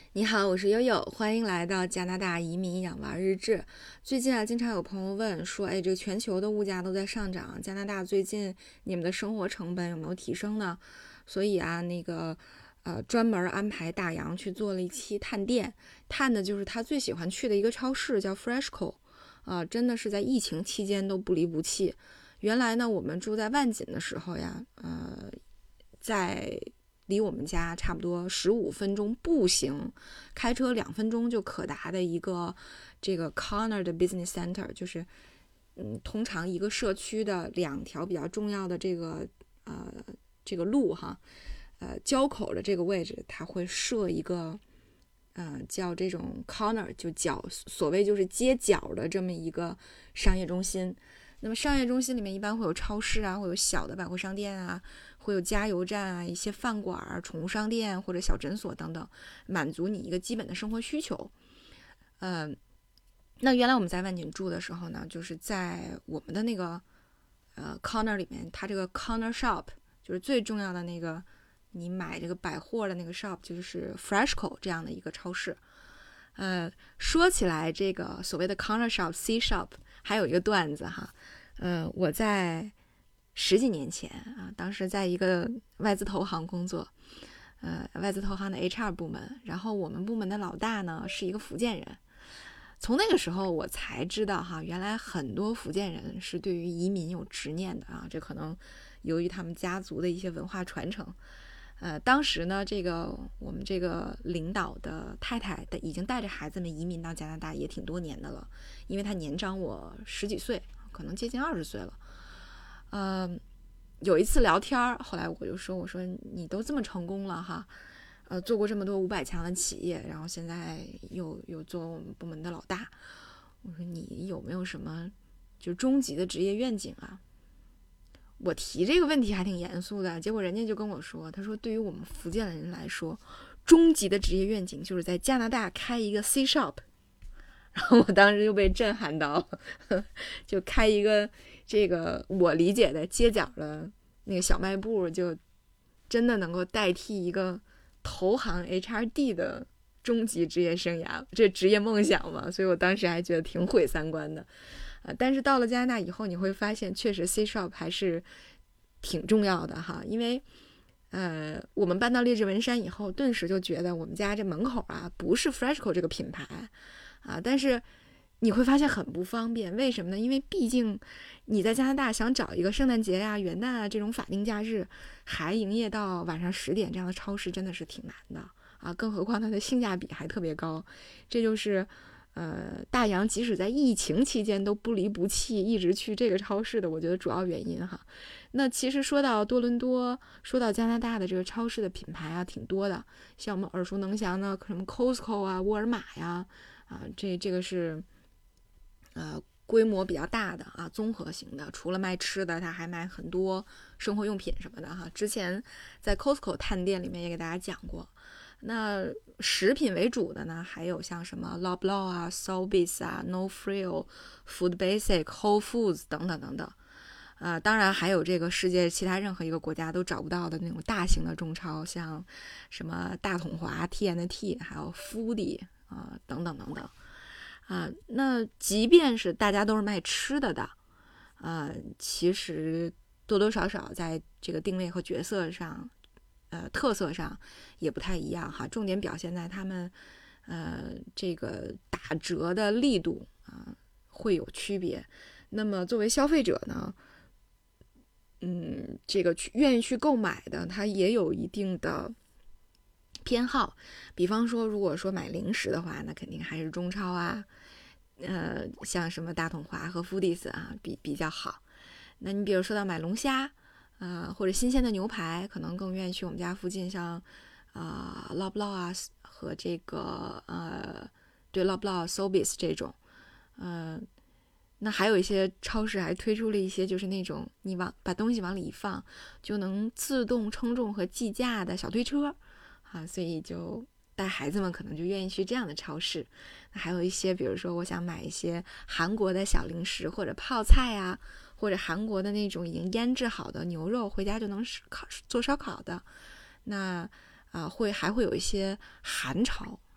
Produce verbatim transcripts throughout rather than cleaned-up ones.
你好，我是悠悠，欢迎来到加拿大移民养娃日志。最近啊，经常有朋友问说，哎，这个全球的物价都在上涨，加拿大最近你们的生活成本有没有提升呢？所以啊，那个呃，专门安排大洋去做了一期探店，探的就是他最喜欢去的一个超市，叫 Freshco， 啊、呃，真的是在疫情期间都不离不弃。原来呢，我们住在万锦的时候呀，呃，在离我们家差不多十五分钟步行，开车两分钟就可达的一个这个 corner 的 business center， 就是嗯，通常一个社区的两条比较重要的这个呃这个路哈，呃交口的这个位置，它会设一个呃叫这种 corner， 就角，所谓就是街角的这么一个商业中心。那么商业中心里面一般会有超市啊，会有小的百货商店啊，会有加油站啊，一些饭馆、宠物商店或者小诊所等等，满足你一个基本的生活需求。嗯、呃，那原来我们在万锦住的时候呢，就是在我们的那个呃 corner 里面，它这个 corner shop 就是最重要的那个，你买这个百货的那个 shop 就是 Freshco 这样的一个超市。呃，说起来这个所谓的 corner shop C shop 还有一个段子哈，呃，我在十几年前啊，当时在一个外资投行工作，呃，外资投行的 H R 部门，然后我们部门的老大呢是一个福建人。从那个时候我才知道哈，原来很多福建人是对于移民有执念的啊，这可能由于他们家族的一些文化传承。呃，当时呢，这个我们这个领导的太太的已经带着孩子们移民到加拿大也挺多年的了，因为她年长我十几岁，可能接近二十岁了。呃，有一次聊天，后来我就说，我说你都这么成功了哈，呃，做过这么多五百强的企业，然后现在又又做我们部门的老大，我说你有没有什么就终极的职业愿景啊？我提这个问题还挺严肃的，结果人家就跟我说，他说对于我们福建人来说，终极的职业愿景就是在加拿大开一个 C shop。然后我当时就被震撼到了，就开一个这个我理解的街角的那个小卖部，就真的能够代替一个投行 H R D 的终极职业生涯，这职业梦想嘛，所以我当时还觉得挺毁三观的。呃，但是到了加拿大以后，你会发现确实 C shop 还是挺重要的哈，因为呃，我们搬到列治文山以后，顿时就觉得我们家这门口啊不是 Freshco 这个品牌啊，但是你会发现很不方便，为什么呢？因为毕竟你在加拿大想找一个圣诞节呀、元旦啊这种法定假日还营业到晚上十点这样的超市真的是挺难的啊，更何况它的性价比还特别高，这就是呃，大洋即使在疫情期间都不离不弃，一直去这个超市的，我觉得主要原因哈。那其实说到多伦多，说到加拿大的这个超市的品牌啊，挺多的，像我们耳熟能详的什么 Costco 啊、沃尔玛呀，啊，这这个是呃规模比较大的啊，综合型的。除了卖吃的，它还卖很多生活用品什么的哈。之前在 Costco 探店里面也给大家讲过。那食品为主的呢，还有像什么 Loblaw 啊、Sobeys 啊、No Frills、Food Basic、Whole Foods 等等等等。啊、呃，当然还有这个世界其他任何一个国家都找不到的那种大型的中超，像什么大统华、T and T， 还有 Foodie 啊、呃、等等等等。啊、呃，那即便是大家都是卖吃的的，啊、呃，其实多多少少在这个定位和角色上。呃，特色上也不太一样哈，重点表现在他们呃这个打折的力度啊、呃、会有区别。那么作为消费者呢，嗯，这个去愿意去购买的，他也有一定的偏好。比方说，如果说买零食的话，那肯定还是中超啊，呃，像什么大统华和 Foodies 啊比比较好。那你比如说到买龙虾。呃，或者新鲜的牛排，可能更愿意去我们家附近，像啊、呃、Loblaw 啊和这个呃对 Loblaw、Sobeys 这种，呃，那还有一些超市还推出了一些就是那种你往把东西往里一放就能自动称重和计价的小推车啊，所以就带孩子们可能就愿意去这样的超市。那还有一些，比如说我想买一些韩国的小零食或者泡菜啊。或者韩国的那种已经腌制好的牛肉，回家就能烤做烧烤的，那啊、呃、会还会有一些韩超，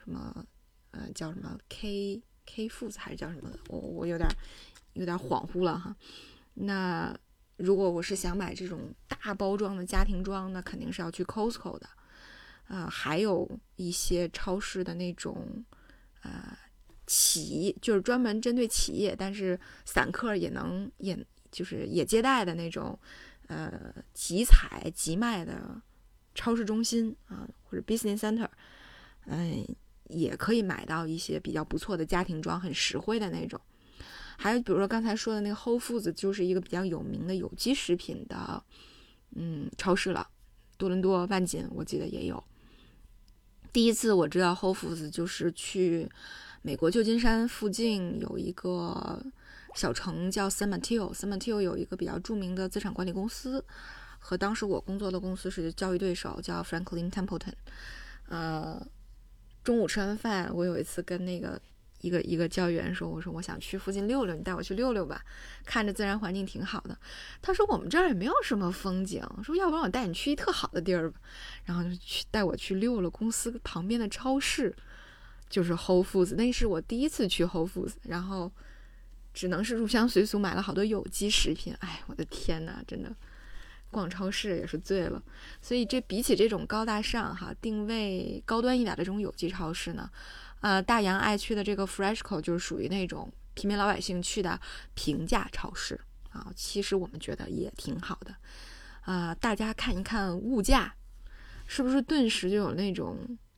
什么呃叫什么 K K Foods 还是叫什么的，我我有点有点恍惚了哈。那如果我是想买这种大包装的家庭装，那肯定是要去 Costco 的。呃，还有一些超市的那种呃企，就是专门针对企业，但是散客也能也就是也接待的那种呃集采集卖的超市中心啊，或者 business center， 嗯、呃，也可以买到一些比较不错的家庭装，很实惠的那种。还有比如说刚才说的那个 Whole Foods， 就是一个比较有名的有机食品的嗯超市了，多伦多、万锦我记得也有。第一次我知道 Whole Foods 就是去美国旧金山附近有一个小城叫 San Mateo，San Mateo 有一个比较著名的资产管理公司，和当时我工作的公司是交易对手，叫 Franklin Templeton。呃，中午吃完饭，我有一次跟那个一个一个教育员说，我说我想去附近溜溜，你带我去溜溜吧，看着自然环境挺好的。他说我们这儿也没有什么风景，说要不然我带你去一特好的地儿吧，然后就去带我去溜了公司旁边的超市，就是 Whole Foods， 那是我第一次去 Whole Foods， 然后只能是入乡随俗买了好多有机食品。哎，我的天哪，真的逛超市也是醉了。所以这比起这种高大上哈定位高端一点的这种有机超市呢，呃，大洋爱去的这个 Freshco 就是属于那种平民老百姓去的平价超市啊。其实我们觉得也挺好的，呃，大家看一看物价，是不是顿时就有那种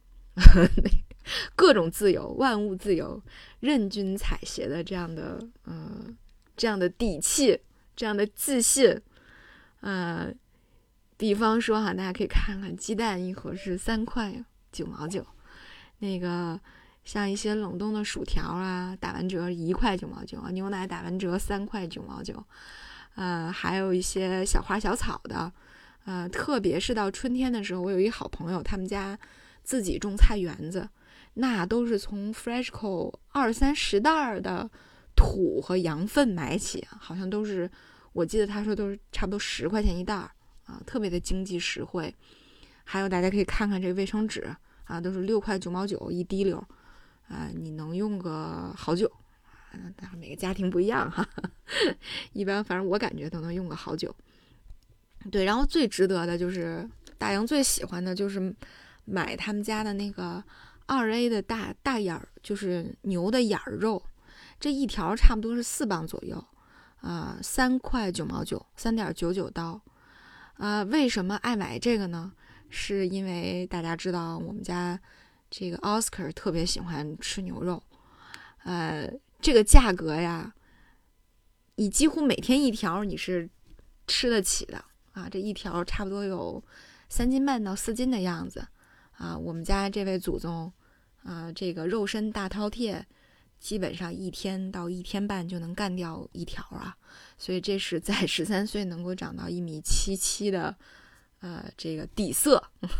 各种自由、万物自由、任君采撷的这样的呃这样的底气、这样的自信。呃，比方说哈，大家可以看看鸡蛋一盒是三块九毛九，那个像一些冷冻的薯条啊，打完折一块九毛九啊，牛奶打完折三块九毛九，呃，还有一些小花小草的，呃，特别是到春天的时候，我有一好朋友，他们家自己种菜园子，那都是从 Freshco 二三十袋的土和羊粪买起，好像都是。我记得他说都是差不多十块钱一袋啊，特别的经济实惠。还有大家可以看看这个卫生纸啊，都是六块九毛九一滴溜啊，你能用个好久。当然每个家庭不一样哈，一般反正我感觉都能用个好久。对，然后最值得的就是大洋最喜欢的就是买他们家的那个二 A 的大大眼儿，就是牛的眼儿肉，这一条差不多是四磅左右。啊、呃，三块九毛九，三点九九刀。啊、呃，为什么爱买这个呢？是因为大家知道我们家这个 Oscar 特别喜欢吃牛肉，呃，这个价格呀，你几乎每天一条你是吃得起的啊。这一条差不多有三斤半到四斤的样子啊。我们家这位祖宗啊，这个肉身大饕餮。基本上一天到一天半就能干掉一条啊，所以这是在十三岁能够长到一米七七的，呃，这个底色，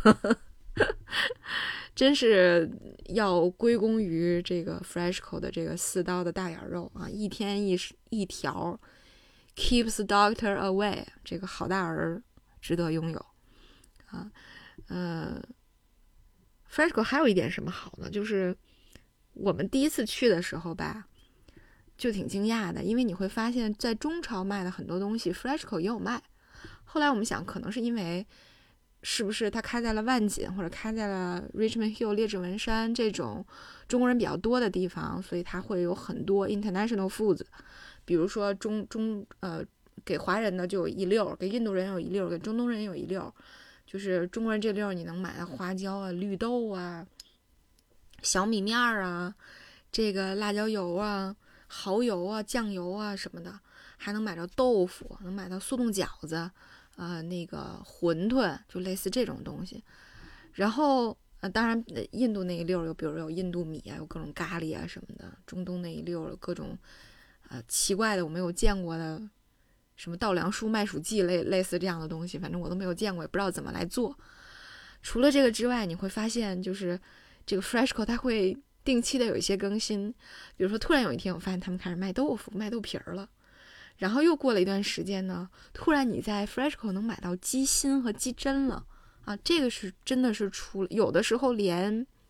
真是要归功于这个 Freshco 的这个四刀的大眼肉啊，一天一一条 ，keeps doctor away， 这个好大儿值得拥有啊，呃 ，Freshco 还有一点什么好呢？就是我们第一次去的时候吧，就挺惊讶的，因为你会发现在中超卖的很多东西 Freshco 也有卖。后来我们想，可能是因为是不是它开在了万锦或者开在了 Richmond Hill 列治文山这种中国人比较多的地方，所以它会有很多 international foods， 比如说中中呃给华人的就有一溜，给印度人有一溜，给中东人有一溜，就是中国人这溜你能买到花椒啊、绿豆啊。小米面啊，这个辣椒油啊、蚝油啊、酱油啊什么的，还能买到豆腐，能买到速冻饺子，呃，那个馄饨，就类似这种东西。然后，呃，当然，印度那一溜有，比如有印度米啊，有各种咖喱啊什么的。中东那一溜有各种，呃，奇怪的我没有见过的，什么稻粱菽麦黍稷类类似这样的东西，反正我都没有见过，也不知道怎么来做。除了这个之外，你会发现就是。这个 Freshco 它会定期的有一些更新，比如说突然有一天我发现他们开始卖豆腐、卖豆皮儿了，然后又过了一段时间呢，突然你在 Freshco 能买到鸡心和鸡胗了啊，这个是真的是出了，有的时候连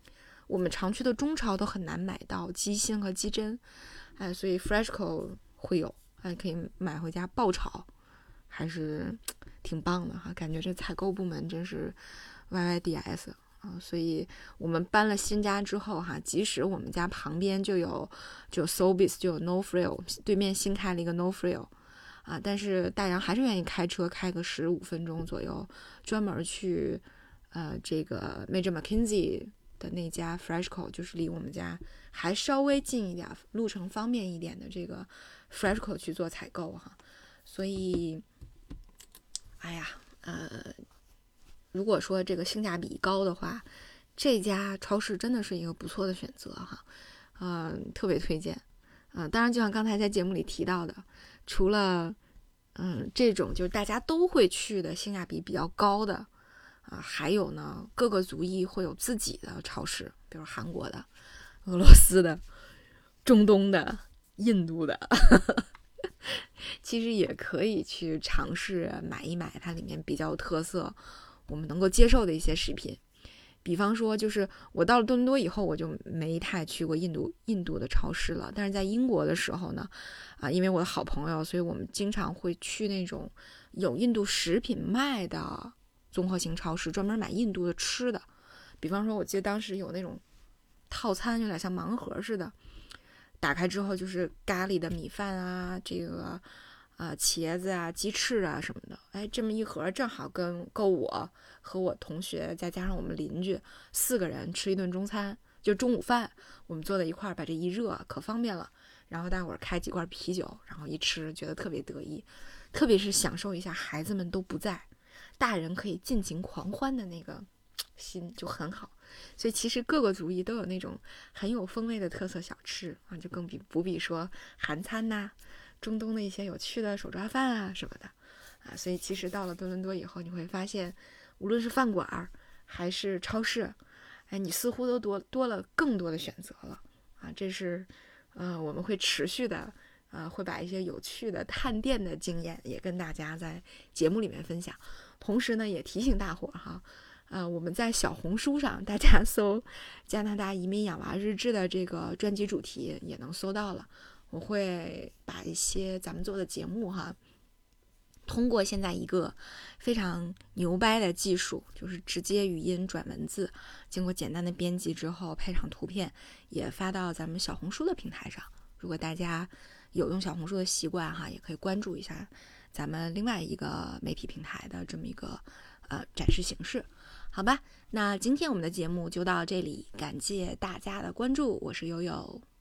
我们常去的中超都很难买到鸡心和鸡胗，哎，所以 Freshco 会有，哎，可以买回家爆炒，还是挺棒的哈。感觉这采购部门真是 Y Y D S 啊，所以我们搬了新家之后哈，即使我们家旁边就有就有 Sobeys 就有 No Frill， 对面新开了一个 No Frill 啊，但是大洋还是愿意开车开个十五分钟左右，专门去呃这个 Major Mackenzie 的那家 Freshco， 就是离我们家还稍微近一点，路程方便一点的这个 Freshco 去做采购哈。所以哎呀呃如果说这个性价比高的话，这家超市真的是一个不错的选择哈，嗯、呃，特别推荐。嗯、呃，当然就像刚才在节目里提到的，除了嗯这种就是大家都会去的性价比比较高的啊、呃，还有呢各个族裔会有自己的超市，比如韩国的、俄罗斯的、中东的、印度的。其实也可以去尝试买一买它里面比较有特色我们能够接受的一些食品。比方说就是我到了多伦多以后我就没太去过印度印度的超市了，但是在英国的时候呢啊，因为我的好朋友，所以我们经常会去那种有印度食品卖的综合型超市，专门买印度的吃的。比方说我记得当时有那种套餐，有点像盲盒似的，打开之后就是咖喱的米饭啊，这个啊、呃、茄子啊、鸡翅啊什么的，哎，这么一盒正好跟够我和我同学再加上我们邻居四个人吃一顿中餐，就中午饭，我们坐在一块儿把这一热，可方便了。然后大伙儿开几罐啤酒，然后一吃，觉得特别得意，特别是享受一下孩子们都不在，大人可以尽情狂欢的那个心就很好。所以其实各个族裔都有那种很有风味的特色小吃啊，就更比不必说韩餐呐、啊、中东的一些有趣的手抓饭啊什么的啊。所以其实到了多伦多以后，你会发现，无论是饭馆还是超市，哎，你似乎都多多了更多的选择了啊。这是呃我们会持续的呃会把一些有趣的探店的经验也跟大家在节目里面分享，同时呢也提醒大伙哈。呃，我们在小红书上，大家搜加拿大移民养娃日志的这个专辑主题也能搜到了。我会把一些咱们做的节目哈，通过现在一个非常牛掰的技术，就是直接语音转文字，经过简单的编辑之后配上图片，也发到咱们小红书的平台上。如果大家有用小红书的习惯哈，也可以关注一下咱们另外一个媒体平台的这么一个呃展示形式。好吧，那今天我们的节目就到这里，感谢大家的关注，我是悠悠。